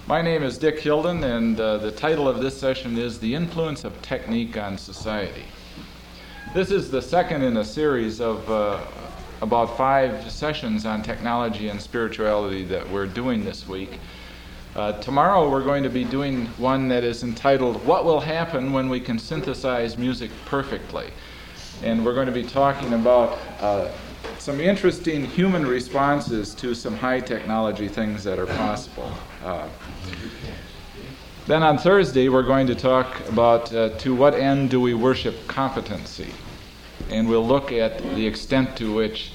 My name is Dick Hilden, and the title of this session is The Influence of Technique on Society. This is the second in a series of about 5 sessions on technology and spirituality that we're doing this week. Tomorrow we're going to be doing one that is entitled, What Will Happen When We Can Synthesize Music Perfectly? And we're going to be talking about some interesting human responses to some high technology things that are possible. Then on Thursday we're going to talk about to what end do we worship competency? And we'll look at the extent to which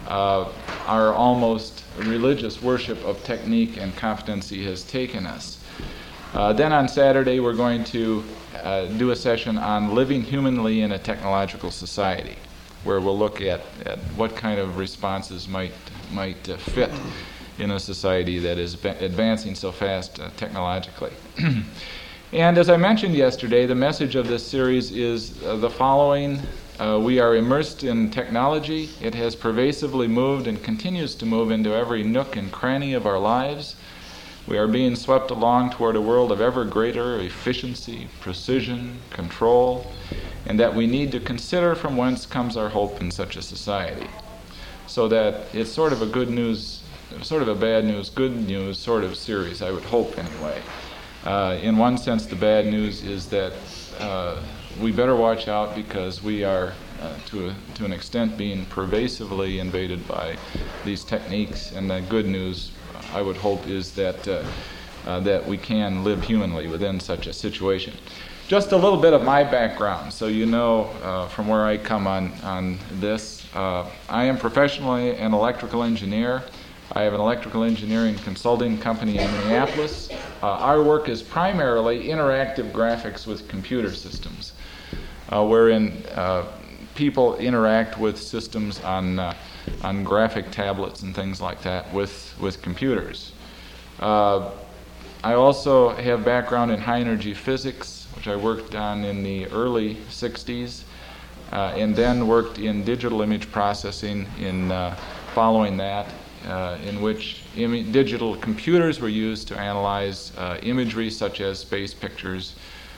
our almost religious worship of technique and competency has taken us. Then on Saturday we're going to do a session on living humanly in a technological society, where we'll look at what kind of responses might fit in a society that is advancing so fast technologically. And as I mentioned yesterday, the message of this series is the following. We are immersed in technology. It has pervasively moved and continues to move into every nook and cranny of our lives. We are being swept along toward a world of ever greater efficiency, precision, control, and that we need to consider from whence comes our hope in such a society. So that it's sort of a good news, sort of a bad news, good news sort of series, I would hope anyway. In one sense, the bad news is that we better watch out because we are, to an extent, being pervasively invaded by these techniques. And the good news, I would hope, is that we can live humanly within such a situation. Just a little bit of my background, so you know from where I come on this. I am professionally an electrical engineer. I have an electrical engineering consulting company in Minneapolis. Our work is primarily interactive graphics with computer systems, wherein people interact with systems on graphic tablets and things like that with computers. I also have background in high energy physics, which I worked on in the early 60s, and then worked in digital image processing in following that, in which digital computers were used to analyze imagery such as space pictures,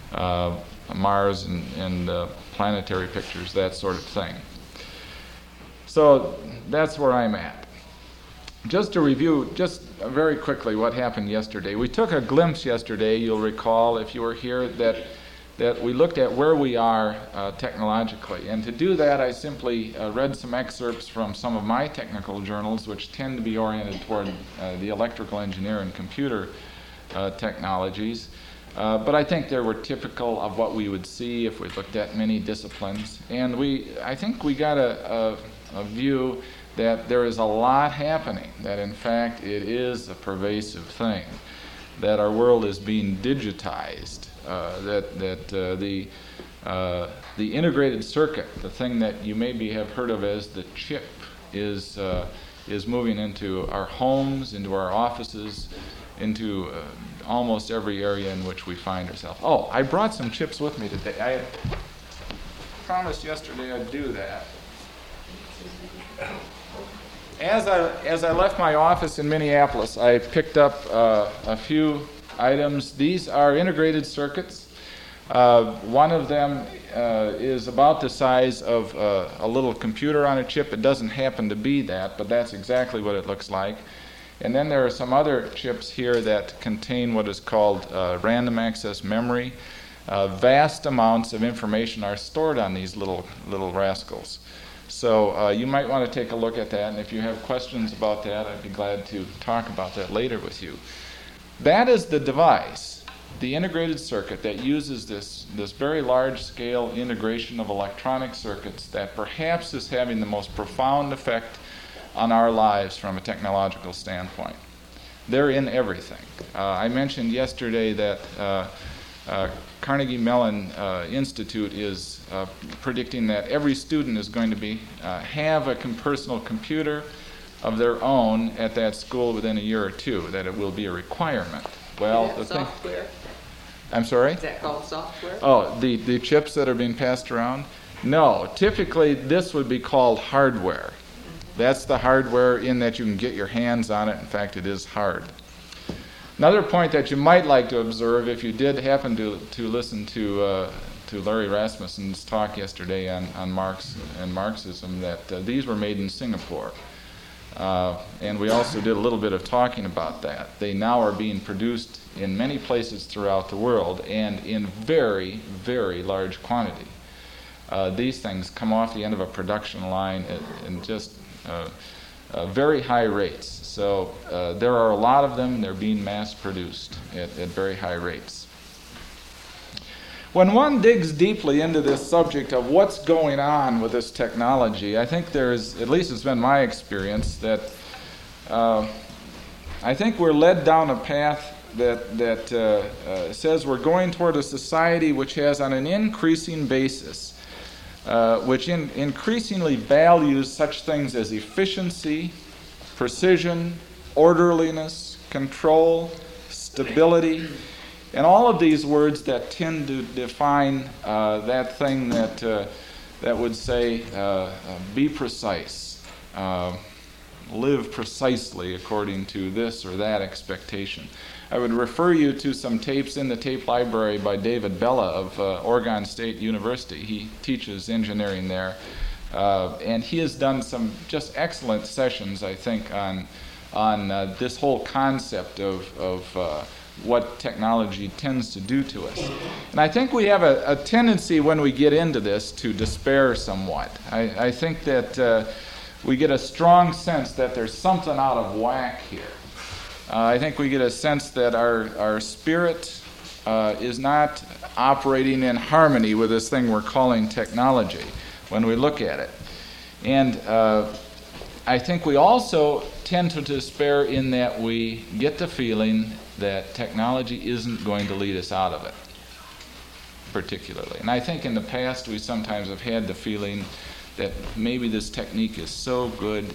Mars and planetary pictures, that sort of thing. So that's where I'm at. Just to review, just very quickly, what happened yesterday. We took a glimpse yesterday, you'll recall if you were here, that we looked at where we are technologically. And to do that, I simply read some excerpts from some of my technical journals, which tend to be oriented toward the electrical engineer and computer technologies. But I think they were typical of what we would see if we looked at many disciplines. And I think we got a view that there is a lot happening, that in fact it is a pervasive thing, that our world is being digitized, the integrated circuit, the thing that you maybe have heard of as the chip, is moving into our homes, into our offices, into almost every area in which we find ourselves. Oh, I brought some chips with me today. I had promised yesterday I'd do that. As I left my office in Minneapolis, I picked up a few items. These are integrated circuits. One of them is about the size of a little computer on a chip. It doesn't happen to be that, but that's exactly what it looks like. And then there are some other chips here that contain what is called random access memory. Vast amounts of information are stored on these little rascals. So you might want to take a look at that, and if you have questions about that, I'd be glad to talk about that later with you. That is the device, the integrated circuit that uses this very large-scale integration of electronic circuits that perhaps is having the most profound effect on our lives from a technological standpoint. They're in everything. I mentioned yesterday that Carnegie Mellon Institute is predicting that every student is going to have a personal computer of their own at that school within a year or two, that it will be a requirement. Well, the software. I'm sorry? Is that called software? Oh, the chips that are being passed around? No, typically this would be called hardware. That's the hardware in that you can get your hands on it. In fact, it is hard. Another point that you might like to observe, if you did happen to listen to Larry Rasmussen's talk yesterday on Marx and Marxism, that these were made in Singapore. And we also did a little bit of talking about that. They now are being produced in many places throughout the world and in very, very large quantity. These things come off the end of a production line in just very high rates. So there are a lot of them. They're being mass produced at very high rates. When one digs deeply into this subject of what's going on with this technology, I think there's, at least it's been my experience, that I think we're led down a path that says we're going toward a society which has, on an increasing basis, which increasingly values such things as efficiency, precision, orderliness, control, stability, and all of these words that tend to define that thing that would say, be precise, live precisely according to this or that expectation. I would refer you to some tapes in the tape library by David Bella of Oregon State University. He teaches engineering there, and he has done some just excellent sessions, I think, on this whole concept of what technology tends to do to us. And I think we have a tendency when we get into this to despair somewhat. I think that we get a strong sense that there's something out of whack here. I think we get a sense that our spirit is not operating in harmony with this thing we're calling technology when we look at it. And I think we also tend to despair in that we get the feeling that technology isn't going to lead us out of it, particularly. And I think in the past we sometimes have had the feeling that maybe this technique is so good,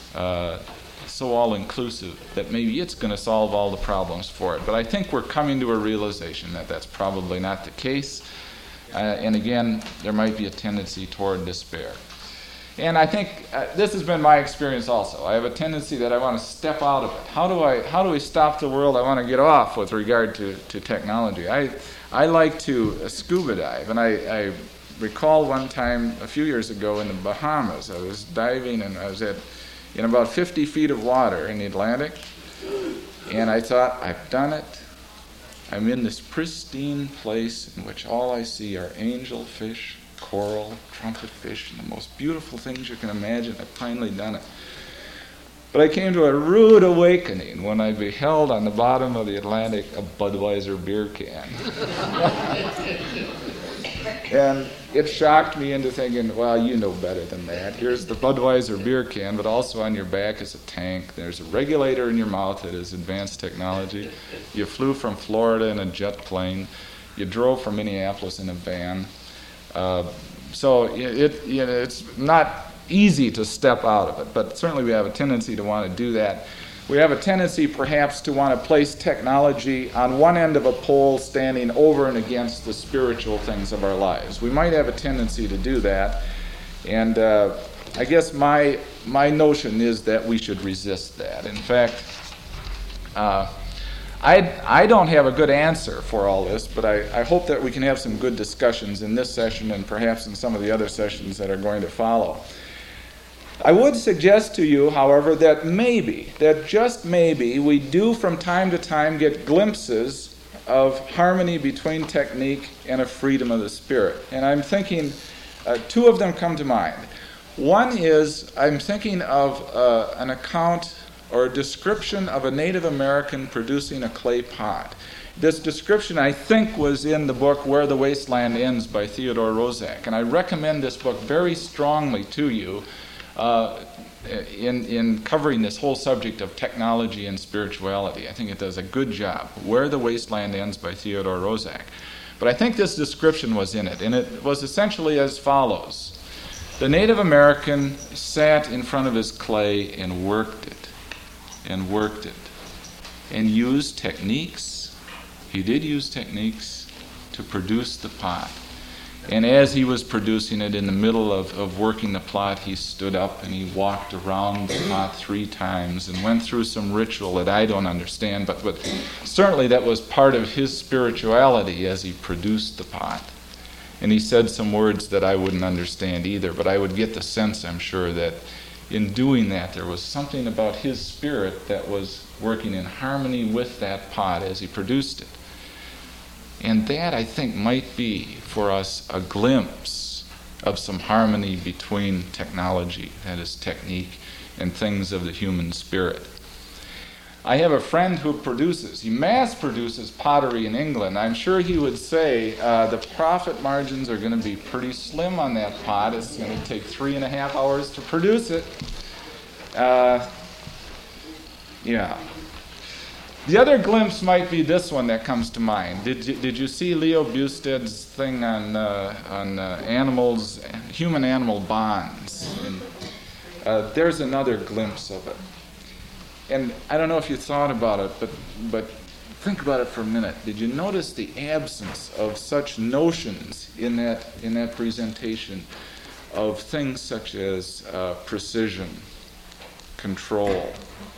so all-inclusive, that maybe it's going to solve all the problems for it. But I think we're coming to a realization that that's probably not the case. And again, there might be a tendency toward despair. And I think this has been my experience also. I have a tendency that I want to step out of it. How do we stop the world I want to get off with regard to technology? I like to scuba dive, and I recall one time a few years ago in the Bahamas. I was diving, and I was in about 50 feet of water in the Atlantic, and I thought, I've done it. I'm in this pristine place in which all I see are angelfish, coral, trumpetfish, and the most beautiful things you can imagine. I've finally done it. But I came to a rude awakening when I beheld on the bottom of the Atlantic a Budweiser beer can. And it shocked me into thinking, well, you know better than that. Here's the Budweiser beer can, but also on your back is a tank. There's a regulator in your mouth that is advanced technology. You flew from Florida in a jet plane. You drove from Minneapolis in a van. So it's not easy to step out of it, but certainly we have a tendency to want to do that. We have a tendency perhaps to want to place technology on one end of a pole standing over and against the spiritual things of our lives. We might have a tendency to do that, and I guess my notion is that we should resist that. In fact, I don't have a good answer for all this, but I hope that we can have some good discussions in this session and perhaps in some of the other sessions that are going to follow. I would suggest to you, however, that just maybe, we do from time to time get glimpses of harmony between technique and a freedom of the spirit. And I'm thinking, two of them come to mind. One is, I'm thinking of an account or a description of a Native American producing a clay pot. This description, I think, was in the book Where the Wasteland Ends by Theodore Roszak. And I recommend this book very strongly to you in covering this whole subject of technology and spirituality. I think it does a good job. Where the Wasteland Ends by Theodore Roszak. But I think this description was in it, and it was essentially as follows. The Native American sat in front of his clay and worked it, and used techniques. He did use techniques to produce the pot. And as he was producing it, in the middle of working the plot, he stood up and he walked around the plot 3 times and went through some ritual that I don't understand, but certainly that was part of his spirituality as he produced the pot. And he said some words that I wouldn't understand either, but I would get the sense, I'm sure, that in doing that there was something about his spirit that was working in harmony with that pot as he produced it. And that, I think, might be for us a glimpse of some harmony between technology, that is technique, and things of the human spirit. I have a friend who he mass produces pottery in England. I'm sure he would say the profit margins are going to be pretty slim on that pot. It's going to take 3.5 hours to produce it. Yeah. The other glimpse might be this one that comes to mind. Did you see Leo Busted's thing on animals, human-animal bonds? And, there's another glimpse of it. And I don't know if you thought about it, but think about it for a minute. Did you notice the absence of such notions in that presentation of things such as precision, control,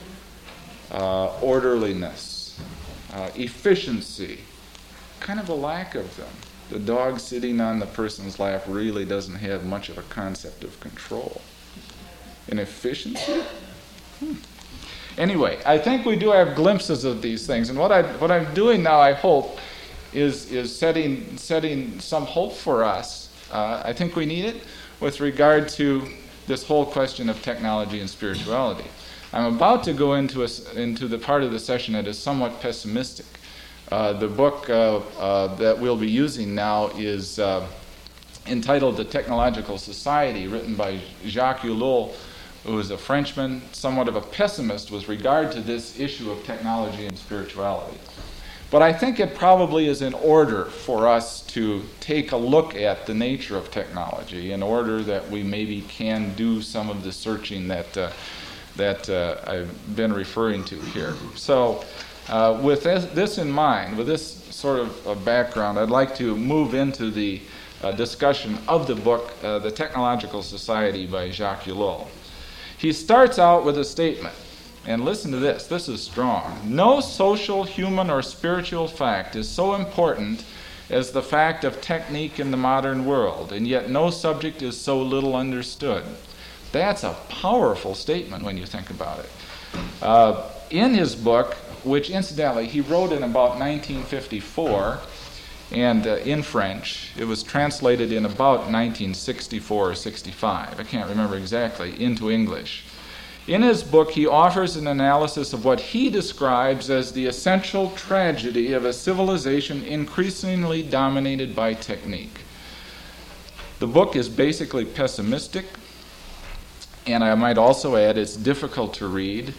orderliness, efficiency? Kind of a lack of them. The dog sitting on the person's lap really doesn't have much of a concept of control. And efficiency? Anyway, I think we do have glimpses of these things, and what I'm doing now, I hope, is setting some hope for us. I think we need it with regard to this whole question of technology and spirituality. I'm about to go into the part of the session that is somewhat pessimistic. The book that we'll be using now is entitled The Technological Society, written by Jacques Ellul, who is a Frenchman, somewhat of a pessimist with regard to this issue of technology and spirituality. But I think it probably is in order for us to take a look at the nature of technology in order that we maybe can do some of the searching that I've been referring to here. So with this in mind, with this sort of background, I'd like to move into the discussion of the book, The Technological Society by Jacques Ellul. He starts out with a statement, and listen to this. This is strong. No social, human, or spiritual fact is so important as the fact of technique in the modern world, and yet no subject is so little understood. That's a powerful statement when you think about it. In his book, which incidentally he wrote in about 1954, and in French, it was translated in about 1964 or 65, I can't remember exactly, into English. In his book, he offers an analysis of what he describes as the essential tragedy of a civilization increasingly dominated by technique. The book is basically pessimistic, and I might also add it's difficult to read.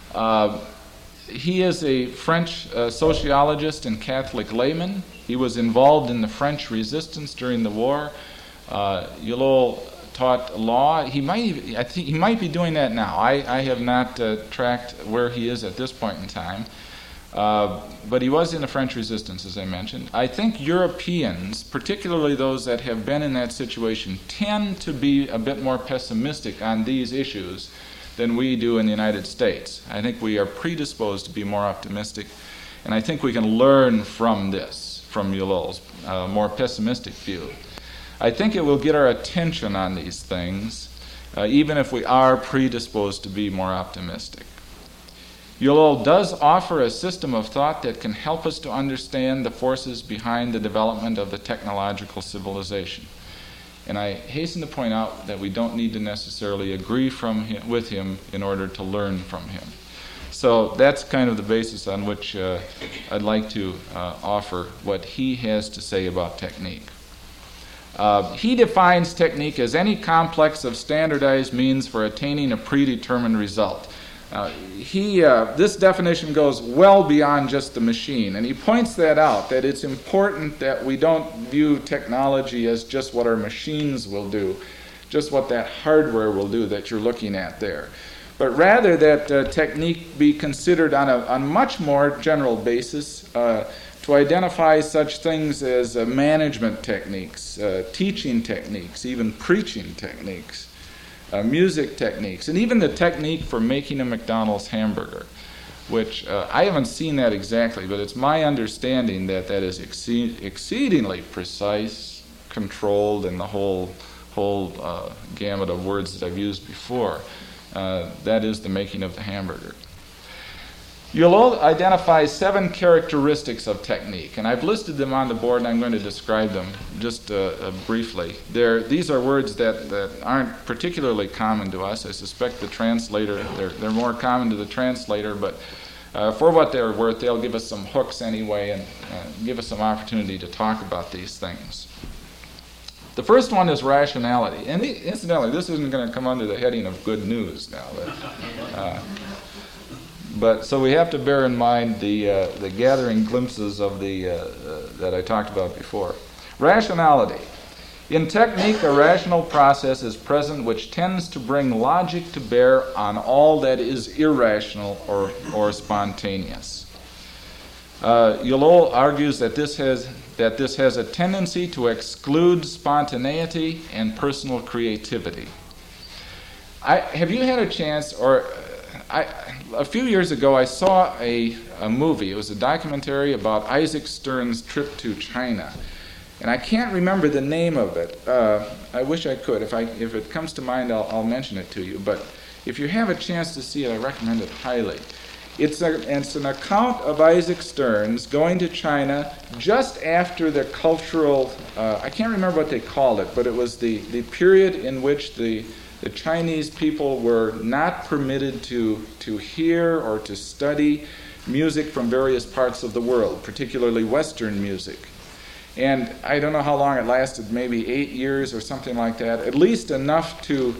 He is a French sociologist and Catholic layman. He was involved in the French resistance during the war. Ellul taught law. I think he might be doing that now. I have not tracked where he is at this point in time. But he was in the French resistance, as I mentioned. I think Europeans, particularly those that have been in that situation, tend to be a bit more pessimistic on these issues than we do in the United States. I think we are predisposed to be more optimistic, and I think we can learn from this, from Ellul's more pessimistic view. I think it will get our attention on these things, even if we are predisposed to be more optimistic. Ellul does offer a system of thought that can help us to understand the forces behind the development of the technological civilization. And I hasten to point out that we don't need to necessarily agree with him in order to learn from him. So that's kind of the basis on which I'd like to offer what he has to say about technique. He defines technique as any complex of standardized means for attaining a predetermined result. This definition goes well beyond just the machine, and he points that out, that it's important that we don't view technology as just what our machines will do, just what that hardware will do that you're looking at there, but rather that technique be considered on a much more general basis to identify such things as management techniques, teaching techniques, even preaching techniques, music techniques, and even the technique for making a McDonald's hamburger, which I haven't seen that exactly, but it's my understanding that that is exceedingly precise, controlled, and the whole gamut of words that I've used before. That is the making of the hamburger. You'll all identify 7 characteristics of technique, and I've listed them on the board, and I'm going to describe them just briefly. These are words that aren't particularly common to us. I suspect the translator, they're more common to the translator, but for what they're worth, they'll give us some hooks anyway and give us some opportunity to talk about these things. The first one is rationality. And incidentally, this isn't going to come under the heading of good news now. But so we have to bear in mind the gathering glimpses of that I talked about before. Rationality. In technique, a rational process is present which tends to bring logic to bear on all that is irrational or spontaneous. Yolol argues that this has a tendency to exclude spontaneity and personal creativity. Have you had a chance, a few years ago I saw a movie. It was a documentary about Isaac Stern's trip to China. And I can't remember the name of it. I wish I could. If it comes to mind, I'll mention it to you. But if you have a chance to see it, I recommend it highly. It's an account of Isaac Stern's going to China just after the cultural, I can't remember what they called it, but it was the period in which the Chinese people were not permitted to hear or to study music from various parts of the world, particularly Western music. And I don't know how long it lasted, maybe 8 years or something like that, at least enough to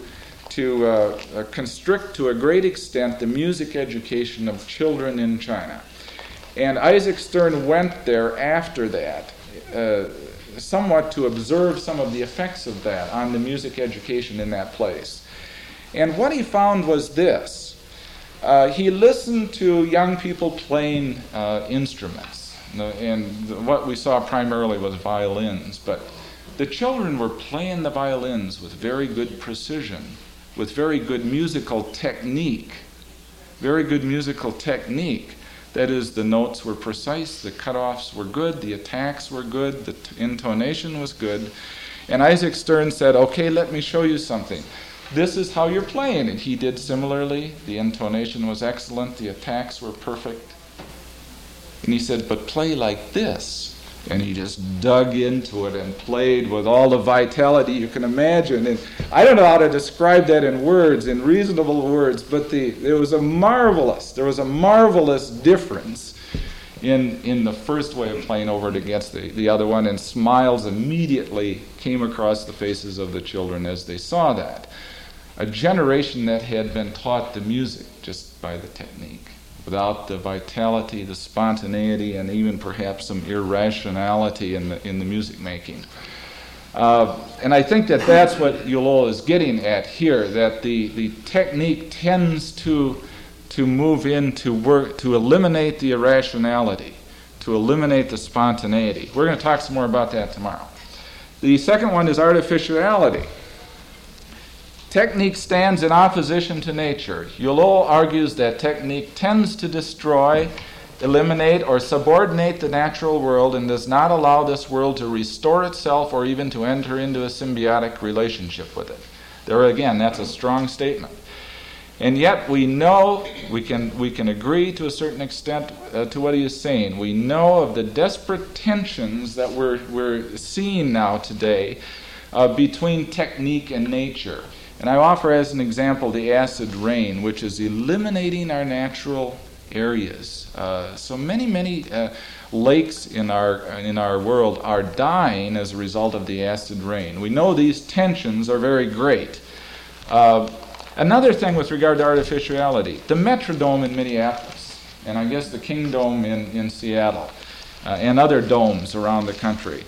constrict to a great extent the music education of children in China. And Isaac Stern went there after that, somewhat to observe some of the effects of that on the music education in that place. And what he found was this. He listened to young people playing instruments, and what we saw primarily was violins, but the children were playing the violins with very good precision, with very good musical technique. Very good musical technique. That is, the notes were precise, the cutoffs were good, the attacks were good, the intonation was good. And Isaac Stern said, okay, let me show you something. This is how you're playing. And he did similarly. The intonation was excellent, the attacks were perfect. And he said, but play like this. And he just dug into it and played with all the vitality you can imagine. And I don't know how to describe that in words, in reasonable words, but there was a marvelous difference in the first way of playing over it against the other one, and smiles immediately came across the faces of the children as they saw that. A generation that had been taught the music just by the technique, without the vitality, the spontaneity, and even perhaps some irrationality in the music making. And I think that's what Yolol is getting at here, that the technique tends to move into work, to eliminate the irrationality, to eliminate the spontaneity. We're going to talk some more about that tomorrow. The second one is artificiality. Technique stands in opposition to nature. Yolol argues that technique tends to destroy, eliminate, or subordinate the natural world and does not allow this world to restore itself or even to enter into a symbiotic relationship with it. There again, that's a strong statement. And yet we know, we can agree to a certain extent to what he is saying. We know of the desperate tensions that we're seeing now today between technique and nature. And I offer as an example the acid rain, which is eliminating our natural areas. So many lakes in our world are dying as a result of the acid rain. We know these tensions are very great. Another thing with regard to artificiality, the Metrodome in Minneapolis, and I guess the Kingdome in Seattle, and other domes around the country.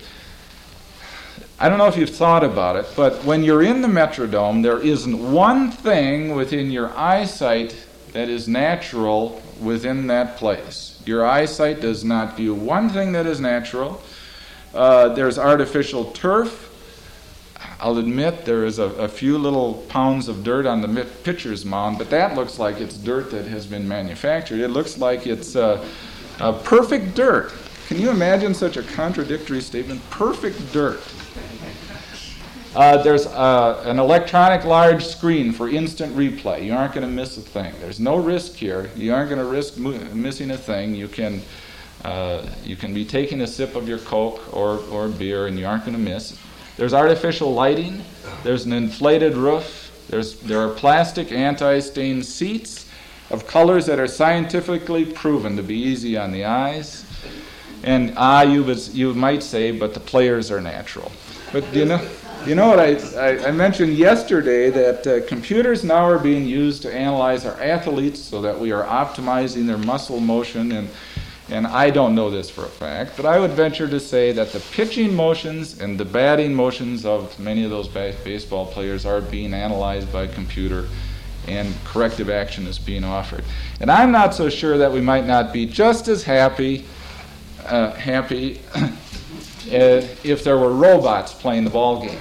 I don't know if you've thought about it, but when you're in the Metrodome, there isn't one thing within your eyesight that is natural within that place. Your eyesight does not view one thing that is natural. There's artificial turf. I'll admit there is a few little pounds of dirt on the pitcher's mound, but that looks like it's dirt that has been manufactured. It looks like it's perfect dirt. Can you imagine such a contradictory statement? Perfect dirt. There's an electronic large screen for instant replay. You aren't going to miss a thing. There's no risk here. You aren't going to risk missing a thing. You can be taking a sip of your Coke or beer, and you aren't going to miss. There's artificial lighting. There's an inflated roof. There are plastic anti-stain seats of colors that are scientifically proven to be easy on the eyes. And you might say, but the players are natural. But you know what I mentioned yesterday, that computers now are being used to analyze our athletes so that we are optimizing their muscle motion, and I don't know this for a fact, but I would venture to say that the pitching motions and the batting motions of many of those baseball players are being analyzed by a computer, and corrective action is being offered. And I'm not so sure that we might not be just as happy if there were robots playing the ball game.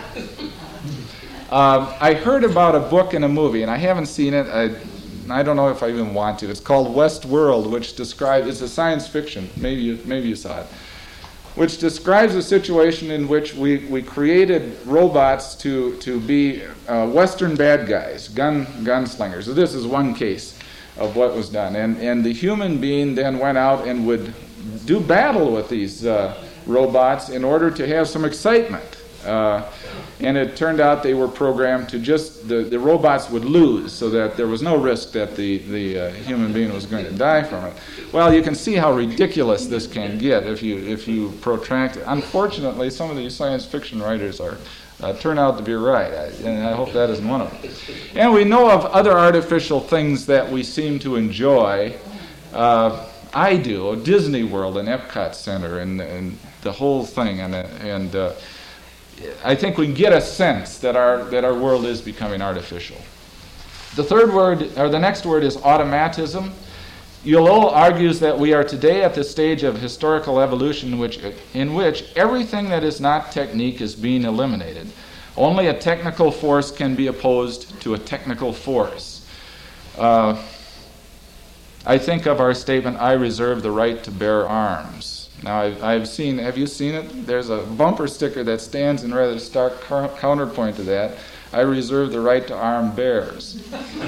I heard about a book and a movie, and I haven't seen it. I don't know if I even want to. It's called Westworld, which describes, it's a science fiction, maybe you saw it, which describes a situation in which we created robots to be Western bad guys, gunslingers. So this is one case of what was done. And the human being then went out and would do battle with these robots in order to have some excitement. And it turned out they were programmed to just, the robots would lose so that there was no risk that the human being was going to die from it. Well, you can see how ridiculous this can get if you protract it. Unfortunately, some of these science fiction writers turn out to be right, and I hope that isn't one of them. And we know of other artificial things that we seem to enjoy. I do, Disney World and Epcot Center and the whole thing, and I think we get a sense that our world is becoming artificial. The next word is automatism. Ulloa argues that we are today at the stage of historical evolution in which everything that is not technique is being eliminated. Only a technical force can be opposed to a technical force. I think of our statement, I reserve the right to bear arms. Now, have you seen it? There's a bumper sticker that stands in rather stark counterpoint to that. I reserve the right to arm bears.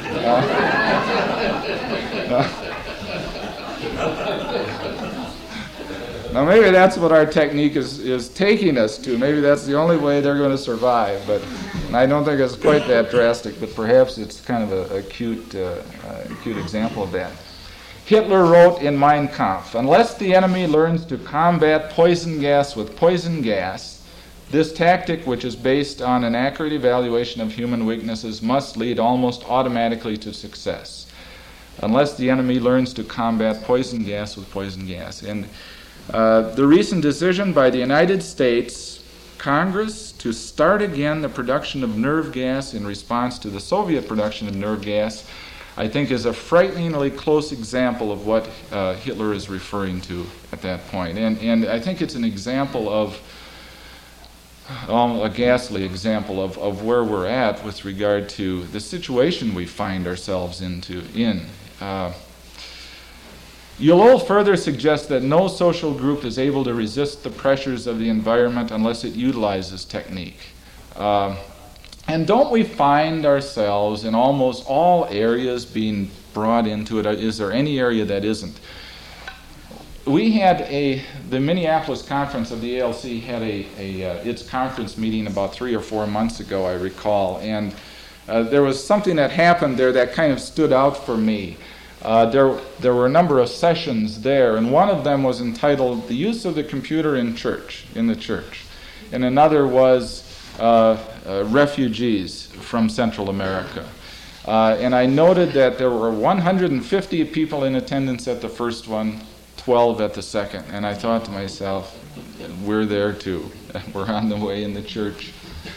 Now, maybe that's what our technique is taking us to. Maybe that's the only way they're going to survive. But I don't think it's quite that drastic, but perhaps it's kind of a cute example of that. Hitler wrote in Mein Kampf, unless the enemy learns to combat poison gas with poison gas, this tactic, which is based on an accurate evaluation of human weaknesses, must lead almost automatically to success. Unless the enemy learns to combat poison gas with poison gas. And the recent decision by the United States Congress to start again the production of nerve gas in response to the Soviet production of nerve gas, I think, is a frighteningly close example of what Hitler is referring to at that point. And I think it's an example of, a ghastly example of where we're at with regard to the situation we find ourselves in. Ulloa further suggests that no social group is able to resist the pressures of the environment unless it utilizes technique. And don't we find ourselves in almost all areas being brought into it? Is there any area that isn't? We had the Minneapolis conference of the ALC had its conference meeting about 3 or 4 months ago, I recall, and there was something that happened there that kind of stood out for me. There were a number of sessions there, and one of them was entitled "The Use of the Computer in the Church," and another was refugees from Central America. And I noted that there were 150 people in attendance at the first one, 12 at the second. And I thought to myself, we're there too. We're on the way in the church.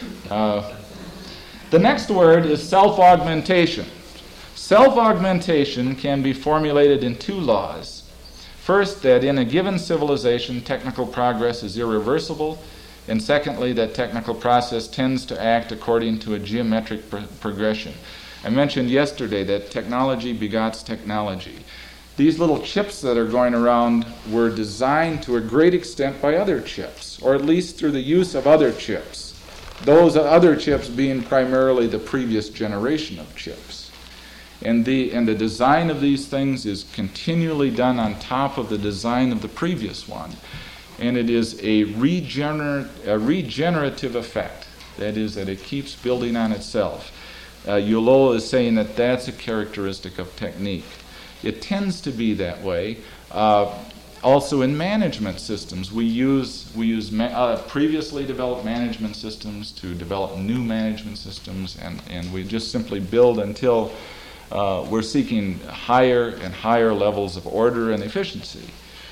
The next word is self-augmentation. Self-augmentation can be formulated in 2 laws. First, that in a given civilization, technical progress is irreversible, and secondly, that technical process tends to act according to a geometric progression. I mentioned yesterday that technology begots technology. These little chips that are going around were designed to a great extent by other chips, or at least through the use of other chips. Those other chips being primarily the previous generation of chips. And the design of these things is continually done on top of the design of the previous one. And it is a regenerative effect. That is, that it keeps building on itself. Ulloa is saying that that's a characteristic of technique. It tends to be that way. Also in management systems, we use previously developed management systems to develop new management systems, and we just simply build until we're seeking higher and higher levels of order and efficiency.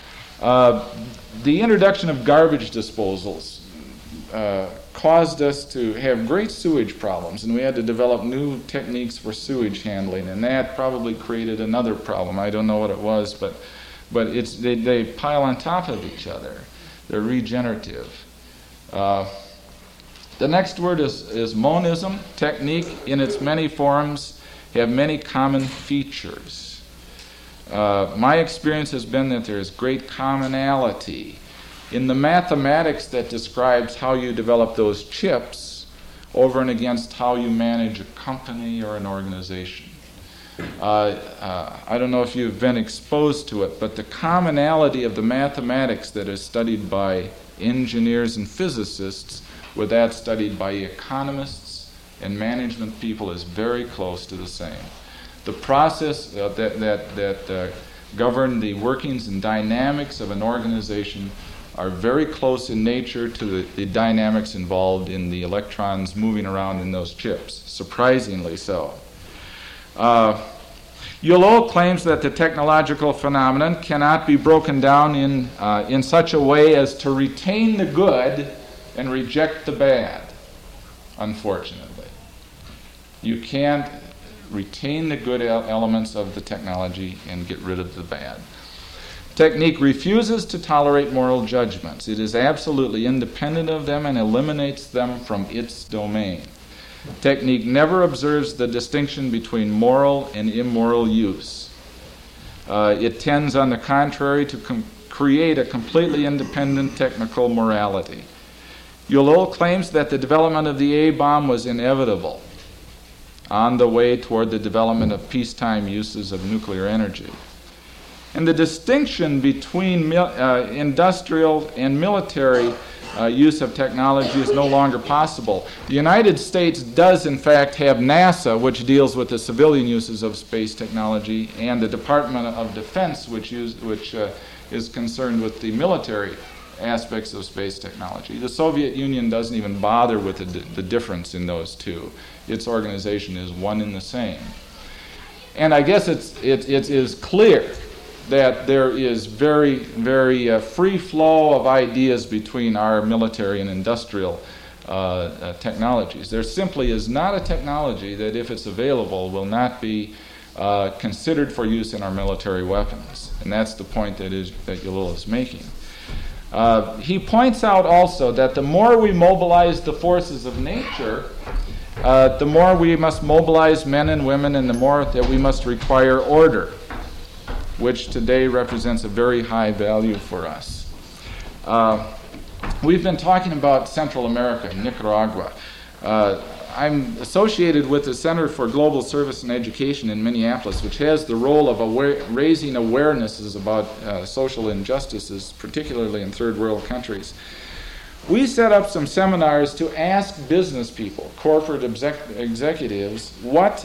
The introduction of garbage disposals caused us to have great sewage problems, and we had to develop new techniques for sewage handling, and that probably created another problem. I don't know what it was, but they pile on top of each other. They're regenerative. The next word is monism. Technique in its many forms have many common features. My experience has been that there is great commonality in the mathematics that describes how you develop those chips over and against how you manage a company or an organization. I don't know if you've been exposed to it, but the commonality of the mathematics that is studied by engineers and physicists with that studied by economists and management people is very close to the same. The process that govern the workings and dynamics of an organization are very close in nature to the dynamics involved in the electrons moving around in those chips, surprisingly so. Ulloa claims that the technological phenomenon cannot be broken down in such a way as to retain the good and reject the bad, unfortunately. You can't retain the good elements of the technology and get rid of the bad. Technique refuses to tolerate moral judgments. It is absolutely independent of them and eliminates them from its domain. Technique never observes the distinction between moral and immoral use. It tends, on the contrary, to create a completely independent technical morality. Ulloa claims that the development of the A-bomb was inevitable on the way toward the development of peacetime uses of nuclear energy. And the distinction between industrial and military use of technology is no longer possible. The United States does, in fact, have NASA, which deals with the civilian uses of space technology, and the Department of Defense, which is concerned with the military aspects of space technology. The Soviet Union doesn't even bother with the difference in those two. Its organization is one and the same. And I guess it is clear that there is very, very free flow of ideas between our military and industrial technologies. There simply is not a technology that, if it's available, will not be considered for use in our military weapons. And that's the point that Ulloa is making. He points out also that the more we mobilize the forces of nature, the more we must mobilize men and women, and the more that we must require order, which today represents a very high value for us. We've been talking about Central America, Nicaragua. I'm associated with the Center for Global Service and Education in Minneapolis, which has the role of raising awarenesses about social injustices, particularly in third world countries. We set up some seminars to ask business people, corporate executives, what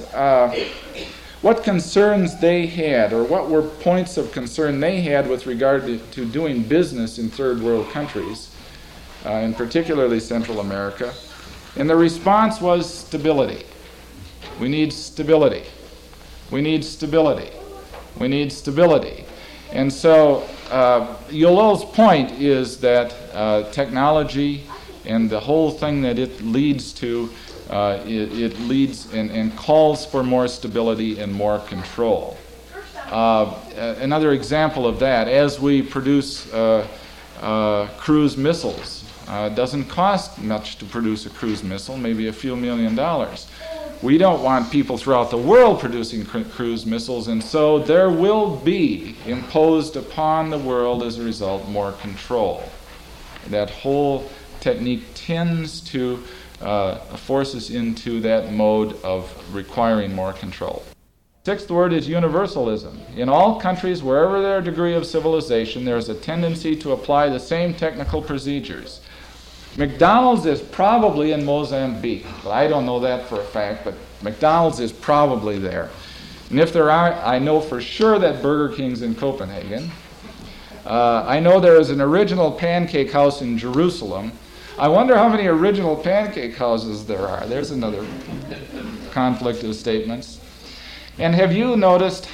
concerns they had, or what were points of concern they had with regard to doing business in third world countries, and particularly Central America. And the response was stability. We need stability. We need stability. We need stability. And so Ulloa's point is that technology and the whole thing that it leads to, it leads and calls for more stability and more control. Another example of that, as we produce cruise missiles, it doesn't cost much to produce a cruise missile, maybe a few $1 million. We don't want people throughout the world producing cruise missiles, and so there will be imposed upon the world as a result more control. That whole technique tends to force us into that mode of requiring more control. Sixth word is universalism. In all countries, wherever there is a degree of civilization, there is a tendency to apply the same technical procedures. McDonald's is probably in Mozambique. I don't know that for a fact, but McDonald's is probably there. And if there are, I know for sure that Burger King's in Copenhagen. I know there is an original pancake house in Jerusalem. I wonder how many original pancake houses there are. There's another conflict of statements. And have you noticed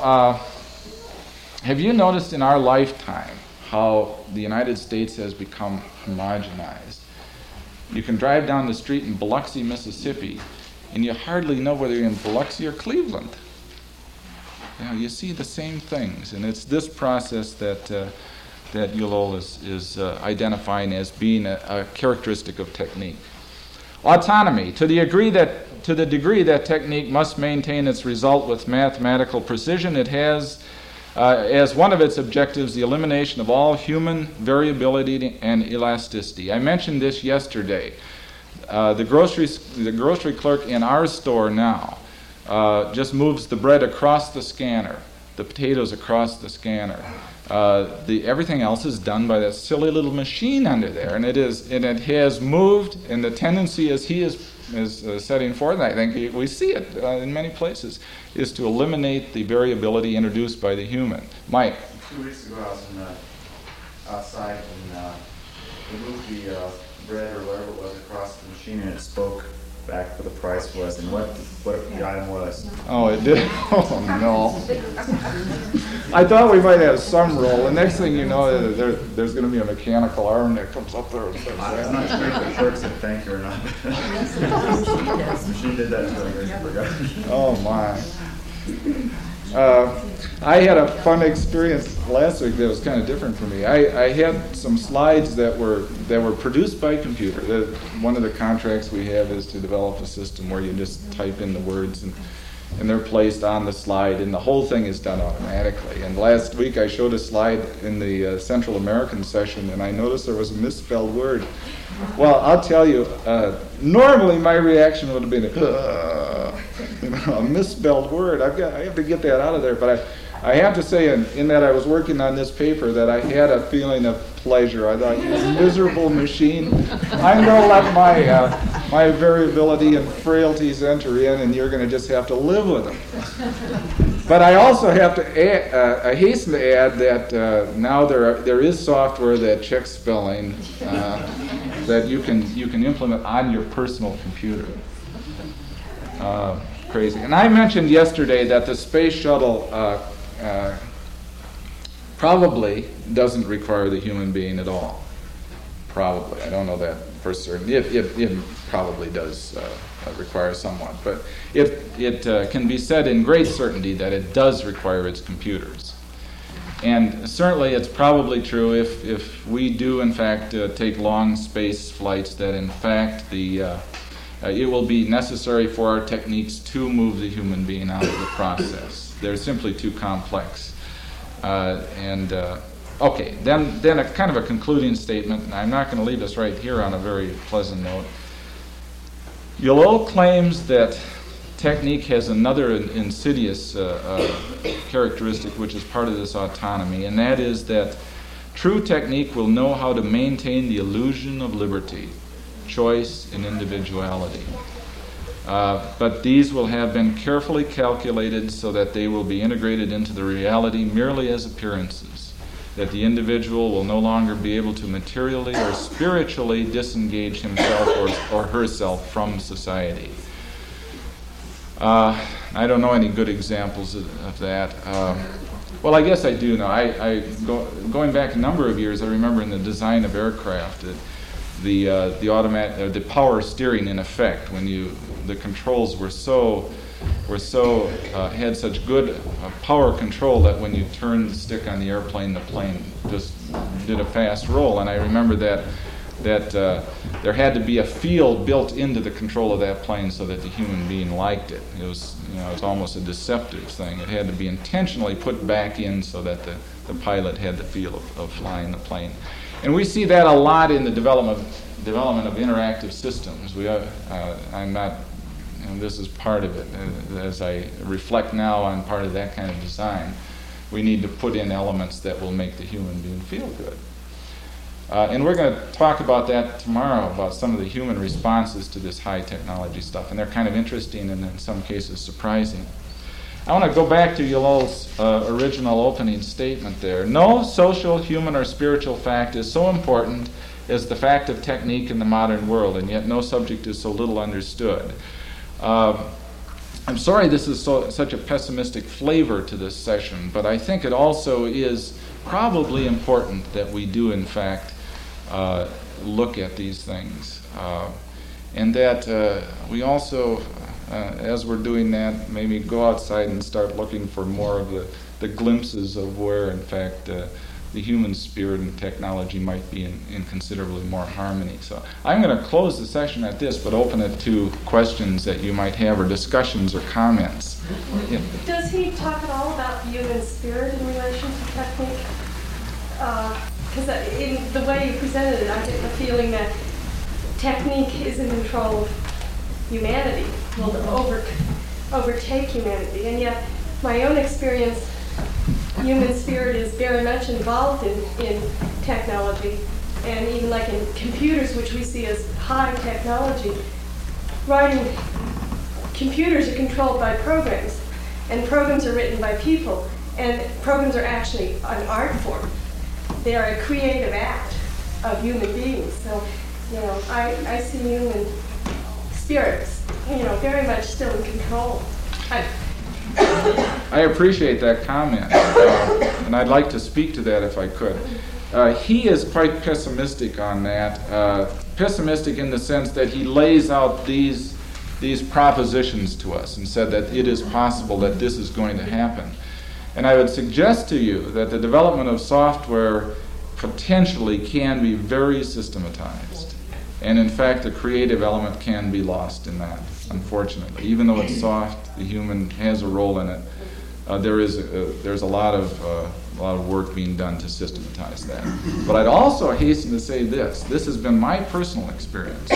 in our lifetime how the United States has become homogenized? You can drive down the street in Biloxi, Mississippi, and you hardly know whether you're in Biloxi or Cleveland. You see the same things, and it's this process that Ellul is identifying as being a characteristic of technique. Autonomy. To the degree that technique must maintain its result with mathematical precision, it has as one of its objectives the elimination of all human variability and elasticity. I mentioned this yesterday. The grocery clerk in our store now just moves the bread across the scanner, the potatoes across the scanner. Everything else is done by that silly little machine under there, and it has moved. And the tendency, as he is setting forth, and I think we see it in many places, is to eliminate the variability introduced by the human. Mike. 2 weeks ago, I was outside and we moved the bread or whatever it was across the machine, and it spoke back what the price was and what the item was. Oh, it did? Oh, no. I thought we might have some role. The next thing you know, there's going to be a mechanical arm that comes up there and says that. I'm not sure if the clerk said thank you or not. The machine did that too, I forgot. Oh, my. I had a fun experience last week that was kind of different for me. I had some slides that were produced by computer. One of the contracts we have is to develop a system where you just type in the words and they're placed on the slide, and the whole thing is done automatically. And last week I showed a slide in the Central American session, and I noticed there was a misspelled word. Well, I'll tell you, normally my reaction would have been, a misspelled word. I have to get that out of there. But I have to say, in that I was working on this paper, that I had a feeling of pleasure. I thought, you miserable machine, I'm going to let my variability and frailties enter in, and you're going to just have to live with them. But I also have to I hasten to add that now there is software that checks spelling that you can implement on your personal computer. Crazy. And I mentioned yesterday that the space shuttle probably doesn't require the human being at all. Probably. I don't know that for certain. It probably does require someone. But it can be said in great certainty that it does require its computers. And certainly it's probably true if we do, in fact, take long space flights, that in fact it will be necessary for our techniques to move the human being out of the process. They're simply too complex. Okay, then a kind of a concluding statement, and I'm not going to leave us right here on a very pleasant note. Ellul claims that technique has another insidious characteristic which is part of this autonomy, and that is that true technique will know how to maintain the illusion of liberty, choice, and individuality. But these will have been carefully calculated so that they will be integrated into the reality merely as appearances, that the individual will no longer be able to materially or spiritually disengage himself or herself from society. I don't know any good examples of that. Well, I guess I do know. Going back a number of years, I remember in the design of aircraft that the power steering, in effect, when the controls were so had such good power control that when you turned the stick on the plane just did a fast roll. And I remember that there had to be a field built into the control of that plane so that the human being liked it. It was almost a deceptive thing. It had to be intentionally put back in so that the pilot had the feel of flying the plane. And we see that a lot in the development of interactive systems. This is part of it. As I reflect now on part of that kind of design, we need to put in elements that will make the human being feel good. And we're going to talk about that tomorrow, about some of the human responses to this high technology stuff. And they're kind of interesting and in some cases surprising. I want to go back to Yulol's original opening statement there. No social, human, or spiritual fact is so important as the fact of technique in the modern world, and yet no subject is so little understood. I'm sorry this is such a pessimistic flavor to this session, but I think it also is probably important that we do, in fact, look at these things. And that we also, as we're doing that, maybe go outside and start looking for more of the glimpses of where, in fact, the human spirit and technology might be in considerably more harmony. So I'm going to close the session at this, but open it to questions that you might have, or discussions or comments. Yeah. Does he talk at all about the human spirit in relation to technique? Because in the way you presented it, I get the feeling that technique is in control of humanity, will overtake humanity. And yet, my own experience, human spirit is very much involved in technology, and even like in computers, which we see as high technology. Computers are controlled by programs, and programs are written by people, and programs are actually an art form. They are a creative act of human beings. So, I see human spirits, very much still in control. I appreciate that comment, and I'd like to speak to that if I could. He is quite pessimistic on that, pessimistic in the sense that he lays out these propositions to us and said that it is possible that this is going to happen. And I would suggest to you that the development of software potentially can be very systematized. And in fact, the creative element can be lost in that, unfortunately. Even though it's soft, the human has a role in it. There's a lot of work being done to systematize that. But I'd also hasten to say this. This has been my personal experience.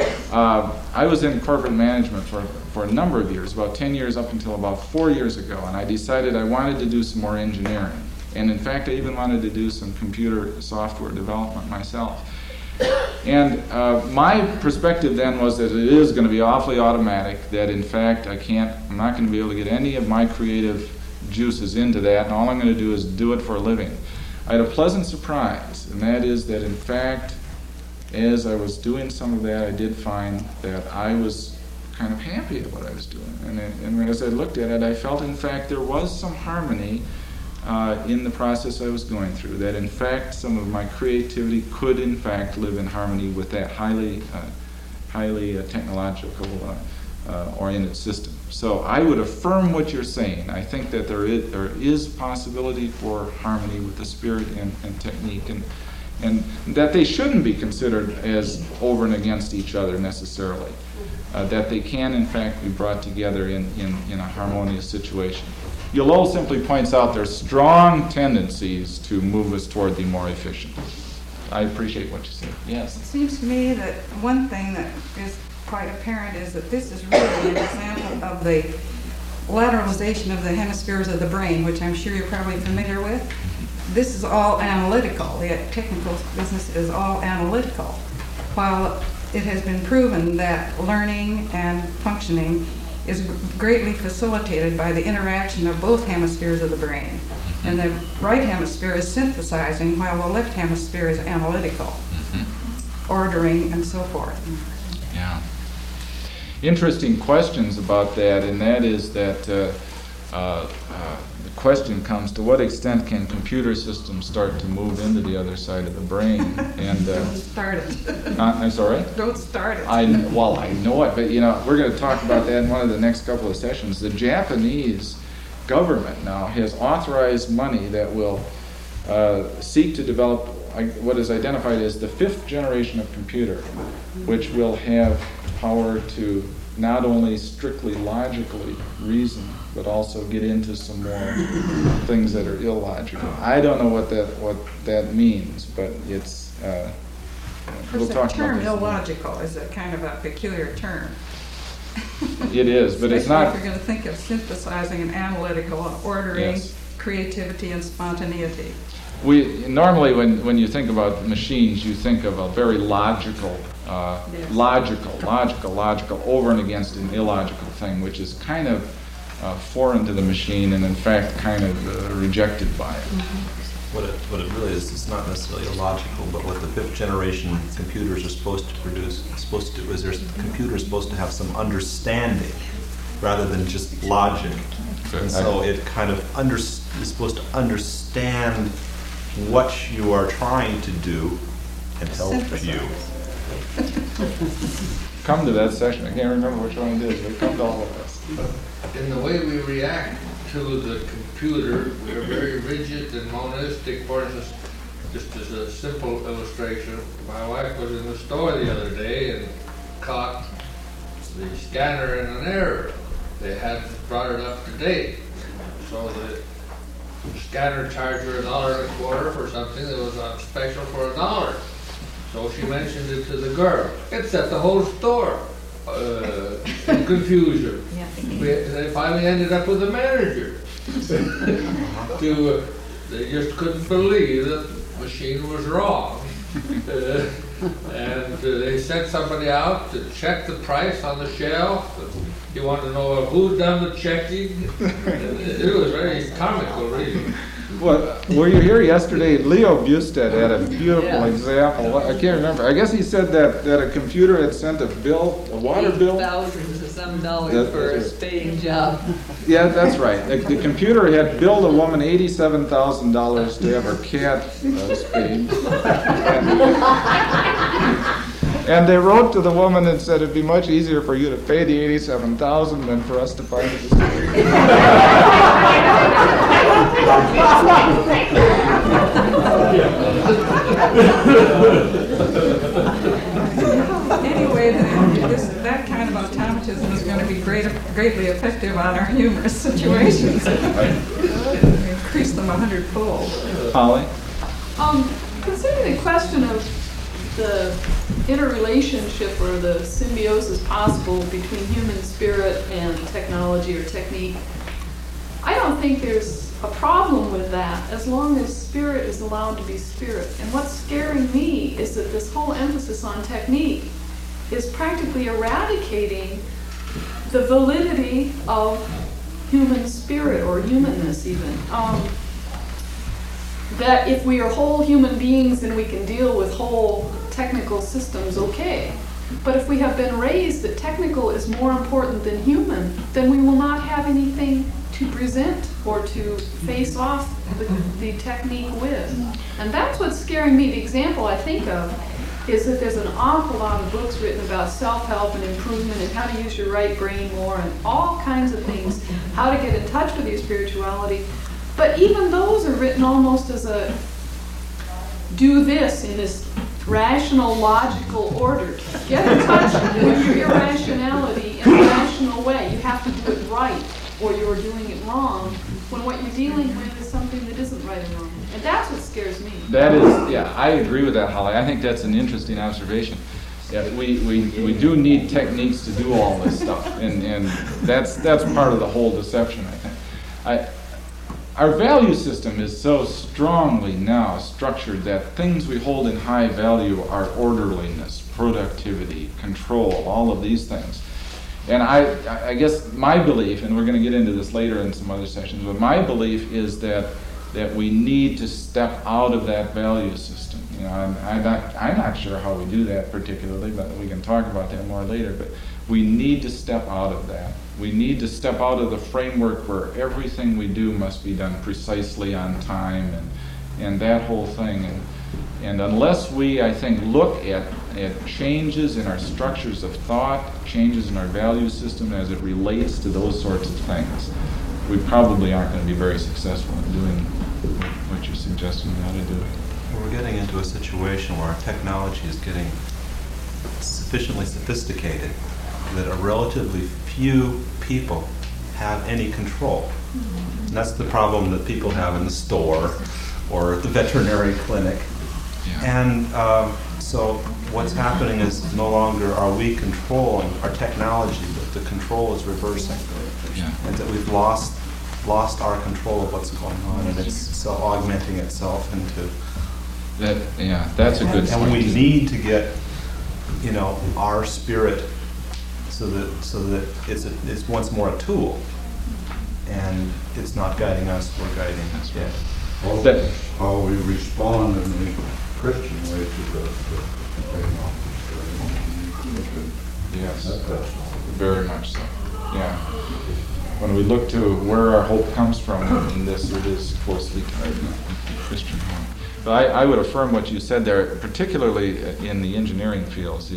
I was in corporate management for a number of years, about 10 years up until about 4 years ago, and I decided I wanted to do some more engineering. And in fact, I even wanted to do some computer software development myself. And my perspective then was that it is going to be awfully automatic, that in fact I'm not going to be able to get any of my creative juices into that, and all I'm going to do is do it for a living. I had a pleasant surprise, and that is that in fact, as I was doing some of that, I did find that I was kind of happy at what I was doing. And as I looked at it, I felt in fact there was some harmony in the process I was going through, that in fact some of my creativity could in fact live in harmony with that highly technological oriented system. So I would affirm what you're saying. I think that there is possibility for harmony with the spirit and technique, and that they shouldn't be considered as over and against each other necessarily. That they can in fact be brought together in a harmonious situation. Yulol simply points out there's strong tendencies to move us toward the more efficient. I appreciate what you said. Yes? It seems to me that one thing that is quite apparent is that this is really an example of the lateralization of the hemispheres of the brain, which I'm sure you're probably familiar with. This is all analytical. The technical business is all analytical, while it has been proven that learning and functioning is greatly facilitated by the interaction of both hemispheres of the brain. And the right hemisphere is synthesizing, while the left hemisphere is analytical, ordering, and so forth. Yeah. Interesting questions about that, and that is that the question comes, to what extent can computer systems start to move into the other side of the brain? And Don't start it. I'm sorry? Don't start it. I know it, but we're going to talk about that in one of the next couple of sessions. The Japanese government now has authorized money that will seek to develop what is identified as the 5th generation of computer, which will have power to not only strictly logically reason, but also get into some more things that are illogical. I don't know what that means, but it's. We'll talk The term about this. illogical is a kind of a peculiar term. It is, but it's Especially not. if you're going to think of synthesizing and analytical ordering, Yes. creativity, and spontaneity. We normally, when you think about machines, you think of a very logical, Yes. logical, over and against an illogical thing, which is kind of foreign to the machine and in fact kind of rejected by it. What it really is, it's not necessarily illogical, but what the 5th generation computers are supposed to produce, supposed to do, is the computer is supposed to have some understanding rather than just logic. And so it kind of is supposed to understand what you are trying to do and help you. Come to that session. I can't remember which one it is, but come to all of us. In the way we react to the computer, we are very rigid and monistic. For instance, just as a simple illustration, my wife was in the store the other day and caught the scanner in an error. They hadn't brought it up to date. So the scanner charged her $1.25 for something that was on special for $1. So she mentioned it to the girl. It set the whole store in confusion. They finally ended up with the manager. They just couldn't believe that the machine was wrong. And they sent somebody out to check the price on the shelf. You want to know who done the checking? It was very comical, really. Well, were you here yesterday? Leo Busted had a beautiful example. I can't remember. I guess he said that a computer had sent a water bill. Thousands of some dollars for a spading job. Yeah, that's right. The computer had billed a woman $87,000 to have her cat spayed. And they wrote to the woman and said it'd be much easier for you to pay the $87,000 than for us to find it. Anyway, that kind of automatism is going to be greatly effective on our humorous situations. Increase them 100-fold. Holly? Considering the question of the interrelationship or the symbiosis possible between human spirit and technology or technique, I don't think there's a problem with that as long as spirit is allowed to be spirit. And what's scaring me is that this whole emphasis on technique is practically eradicating the validity of human spirit or humanness even. That if we are whole human beings and we can deal with whole technical systems, okay. But if we have been raised that technical is more important than human, then we will not have anything to present or to face off the technique with. And that's what's scaring me. The example I think of is that there's an awful lot of books written about self-help and improvement and how to use your right brain more and all kinds of things, how to get in touch with your spirituality. But even those are written almost as a do this in this rational, logical order. Get in touch with your irrationality in a rational way. You have to do it right or you're doing it wrong when what you're dealing with is something that isn't right and wrong. And that's what scares me. That is, yeah, I agree with that, Holly. I think that's an interesting observation. Yeah, we do need techniques to do all this stuff, and that's part of the whole deception, I think. Our value system is so strongly now structured that things we hold in high value are orderliness, productivity, control, all of these things. And I guess my belief, and we're going to get into this later in some other sessions, but my belief is that we need to step out of that value system. You know, I'm not sure how we do that particularly, but we can talk about that more later. But we need to step out of that. We need to step out of the framework where everything we do must be done precisely on time and that whole thing. And unless we, I think, look at changes in our structures of thought, changes in our value system as it relates to those sorts of things, we probably aren't going to be very successful in doing what you're suggesting we ought to do. We're getting into a situation where our technology is getting sufficiently sophisticated that a relatively few people have any control. And that's the problem that people have in the store or at the veterinary clinic. Yeah. And so what's happening is no longer are we controlling our technology, but the control is reversing. Yeah. And that we've lost our control of what's going on, and it's augmenting itself into That, yeah, that's a good and point. we need to get, you know, our spirit so that it's once more a tool, and it's not guiding us, we're guiding That's it. right. That- How we respond in the Christian way to the Yes, very much so. Yeah. When we look to where our hope comes from in this, it is closely tied to the Christian home. But I would affirm what you said there, particularly in the engineering fields.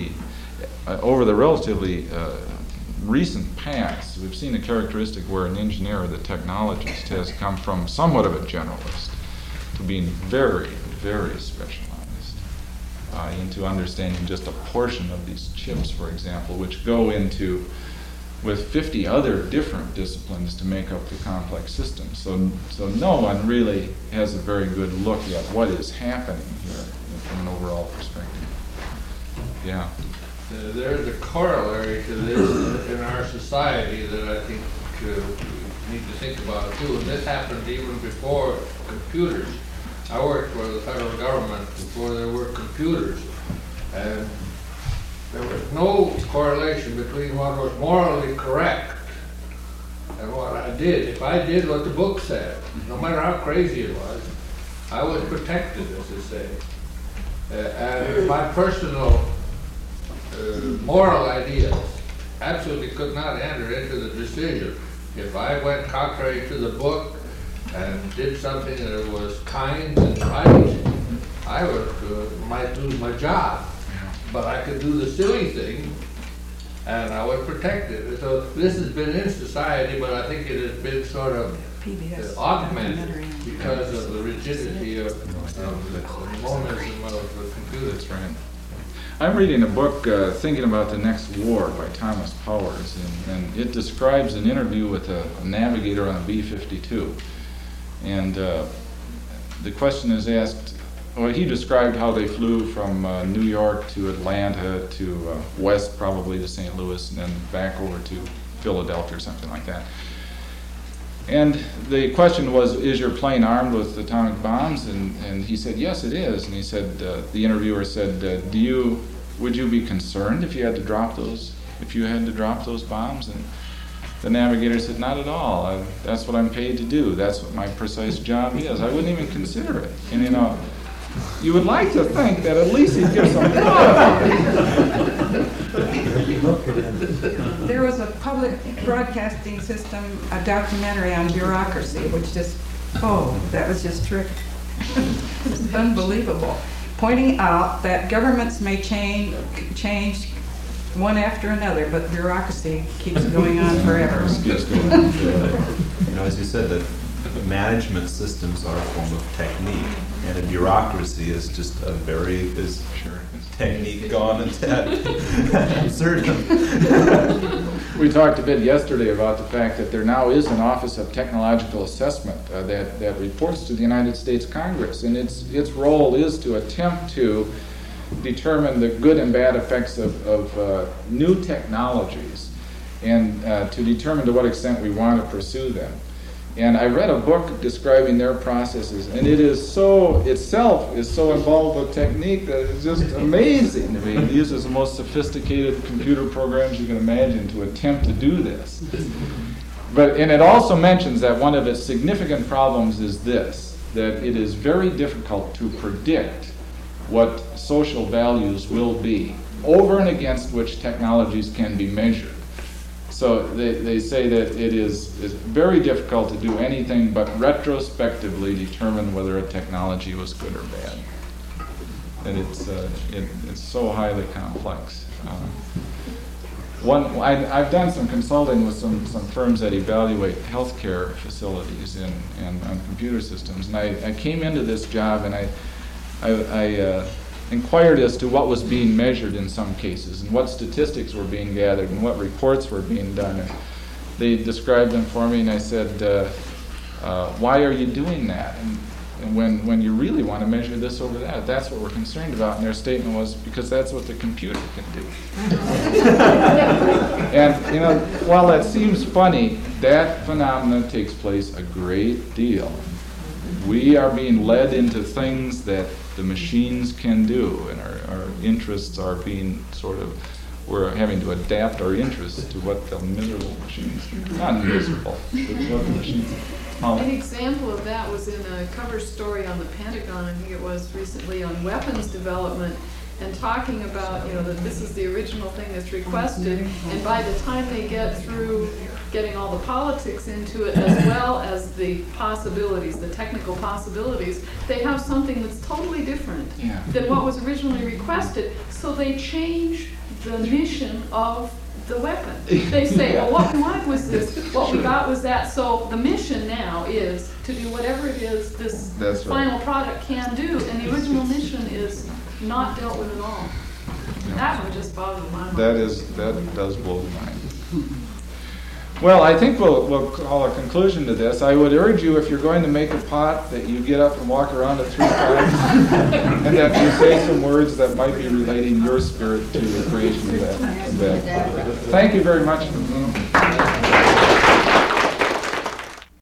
Over the relatively recent past, we've seen a characteristic where an engineer or the technologist has come from somewhat of a generalist to being very, very specialized into understanding just a portion of these chips, for example, which go into with 50 other different disciplines to make up the complex system. So no one really has a very good look at what is happening here from an overall perspective. Yeah. There's a corollary to this in our society that I think we need to think about too. And this happened even before computers. I worked for the federal government before there were computers. And there was no correlation between what was morally correct and what I did. If I did what the book said, no matter how crazy it was, I was protected, as they say. And my personal moral ideas absolutely could not enter into the decision. If I went contrary to the book and did something that was kind and right, I might lose my job. But I could do the silly thing, and I was protected. So this has been in society, but I think it has been sort of augmented because of the rigidity of the monism of the computer. That's right. I'm reading a book, Thinking About the Next War by Thomas Powers, and it describes an interview with a navigator on a B-52. And the question is asked, well, he described how they flew from New York to Atlanta to west, probably to St. Louis, and then back over to Philadelphia or something like that. And the question was, is your plane armed with atomic bombs? And he said, yes, it is. And he said, the interviewer said, would you be concerned if you had to drop those bombs? And the navigator said, not at all. That's what I'm paid to do. That's what my precise job is. I wouldn't even consider it. And you know, you would like to think that at least he'd give some thought. There was a public broadcasting system, a documentary on bureaucracy, which that was just terrific. It's unbelievable. Pointing out that governments may change one after another, but bureaucracy keeps going on forever. You know, as you said, that management systems are a form of technique, and a bureaucracy is just technique gone and absurdum. We talked a bit yesterday about the fact that there now is an Office of Technological Assessment that reports to the United States Congress, and its role is to attempt to determine the good and bad effects of new technologies, and to determine to what extent we want to pursue them. And I read a book describing their processes, and it itself is so involved with technique that it's just amazing to me. It uses the most sophisticated computer programs you can imagine to attempt to do this. And it also mentions that one of its significant problems is this, that it is very difficult to predict what social values will be, over and against which technologies can be measured. So they say that it is very difficult to do anything but retrospectively determine whether a technology was good or bad. And it's so highly complex. I've done some consulting with some firms that evaluate healthcare facilities and on computer systems, and I came into this job and I inquired as to what was being measured in some cases and what statistics were being gathered and what reports were being done. And they described them for me, and I said, why are you doing that? And when you really want to measure this over that, that's what we're concerned about. And their statement was, because that's what the computer can do. And, you know, while that seems funny, that phenomenon takes place a great deal. We are being led into things that the machines can do, and our interests are being we're having to adapt our interests to what the miserable machines do. Not miserable, but what the machines do. An example of that was in a cover story on the Pentagon, I think it was recently, on weapons development, and talking about, you know, that this is the original thing that's requested, and by the time they get through getting all the politics into it, as well as the possibilities, the technical possibilities, they have something that's totally different than what was originally requested. So they change the mission of the weapon. They say, well, what we wanted was this, what we got was that. So the mission now is to do whatever it is this final product can do, and the original mission is not dealt with at all. That one just boggles my mind. That does blow the mind. Well, I think we'll call a conclusion to this. I would urge you, if you're going to make a pot, that you get up and walk around it 3 times, and that you say some words that might be relating your spirit to the creation of that pot. Thank you very much.